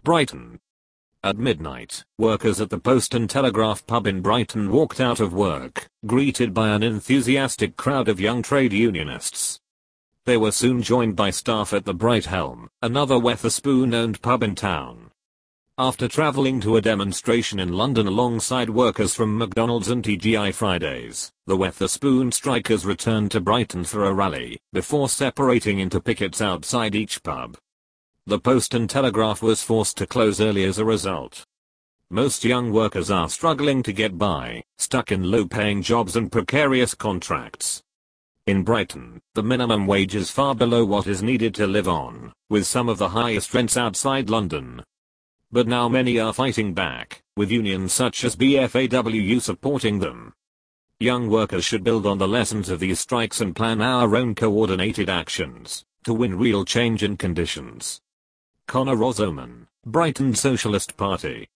Brighton. At midnight, workers at the Post and Telegraph pub in Brighton walked out of work, greeted by an enthusiastic crowd of young trade unionists. They were soon joined by staff at the Bright Helm, another Wetherspoon-owned pub in town. After travelling to a demonstration in London alongside workers from McDonald's and TGI Fridays, the Wetherspoon strikers returned to Brighton for a rally, before separating into pickets outside each pub. The Post and Telegraph was forced to close early as a result. Most young workers are struggling to get by, stuck in low-paying jobs and precarious contracts. In Brighton, the minimum wage is far below what is needed to live on, with some of the highest rents outside London. But now many are fighting back, with unions such as BFAWU supporting them. Young workers should build on the lessons of these strikes and plan our own coordinated actions, to win real change in conditions. Conor Rosoman, Brighton Socialist Party.